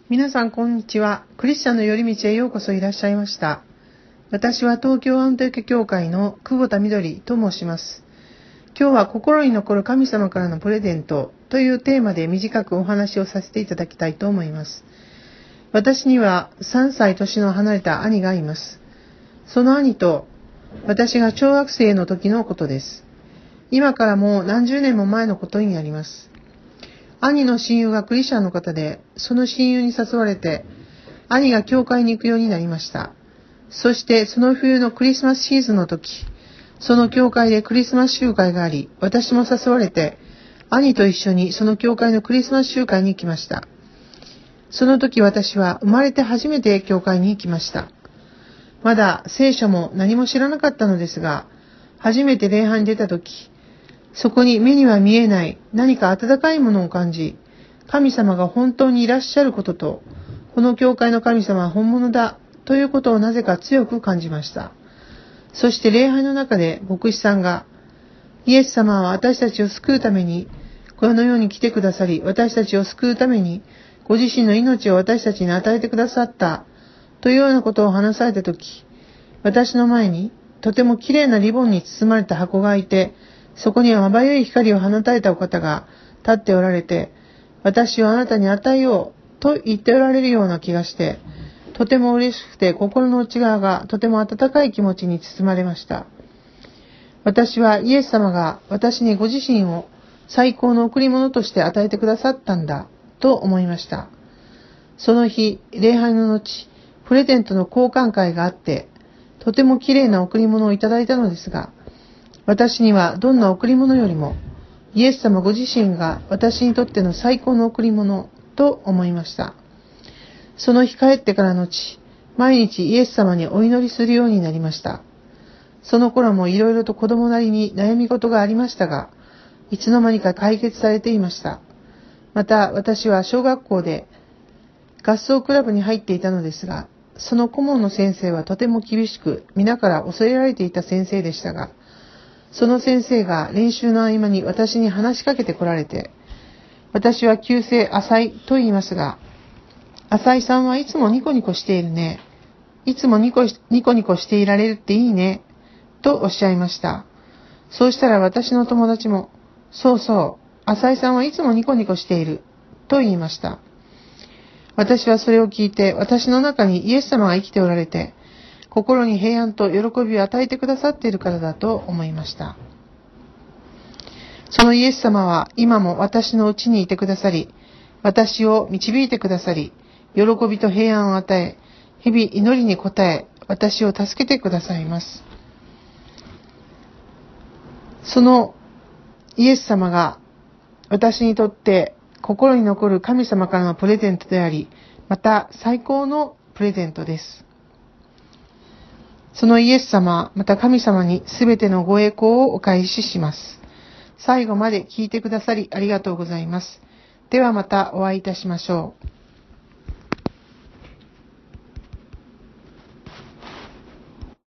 皆さんこんにちは。クリスチャンの寄り道へようこそいらっしゃいました。私は東京アンテケ教会の久保田みどりと申します。今日は心に残る神様からのプレゼントというテーマで短くお話をさせていただきたいと思います。私には3歳年の離れた兄がいます。その兄と私が小学生の時のことです。今からもう何十年も前のことになります。兄の親友がクリスチャンの方で、その親友に誘われて、兄が教会に行くようになりました。そしてその冬のクリスマスシーズンの時、その教会でクリスマス集会があり、私も誘われて、兄と一緒にその教会のクリスマス集会に行きました。その時私は生まれて初めて教会に行きました。まだ聖書も何も知らなかったのですが、初めて礼拝に出た時、そこに目には見えない何か温かいものを感じ、神様が本当にいらっしゃることと、この教会の神様は本物だということをなぜか強く感じました。そして礼拝の中で牧師さんが、イエス様は私たちを救うためにこの世に来てくださり、私たちを救うためにご自身の命を私たちに与えてくださったというようなことを話されたとき、私の前にとても綺麗なリボンに包まれた箱がいて、そこにはまばゆい光を放たれたお方が立っておられて、私をあなたに与えようと言っておられるような気がして、とても嬉しくて心の内側がとても温かい気持ちに包まれました。私はイエス様が私にご自身を最高の贈り物として与えてくださったんだと思いました。その日、礼拝の後、プレゼントの交換会があって、とても綺麗な贈り物をいただいたのですが、私にはどんな贈り物よりも、イエス様ご自身が私にとっての最高の贈り物と思いました。その日帰ってからの後、毎日イエス様にお祈りするようになりました。その頃もいろいろと子供なりに悩み事がありましたが、いつの間にか解決されていました。また私は小学校で合奏クラブに入っていたのですが、その顧問の先生はとても厳しく、皆から恐れられていた先生でしたが、その先生が練習の合間に私に話しかけてこられて、私は旧姓浅井と言いますが、浅井さんはいつもニコニコしているね。いつもニコニコしていられるっていいね。とおっしゃいました。そうしたら私の友達も、そうそう、浅井さんはいつもニコニコしている。と言いました。私はそれを聞いて、私の中にイエス様が生きておられて、心に平安と喜びを与えてくださっているからだと思いました。そのイエス様は今も私のうちにいてくださり、私を導いてくださり、喜びと平安を与え、日々祈りに応え、私を助けてくださいます。そのイエス様が私にとって心に残る神様からのプレゼントであり、また最高のプレゼントです。そのイエス様、また神様にすべてのご栄光をお返しします。最後まで聞いてくださりありがとうございます。ではまたお会いいたしましょう。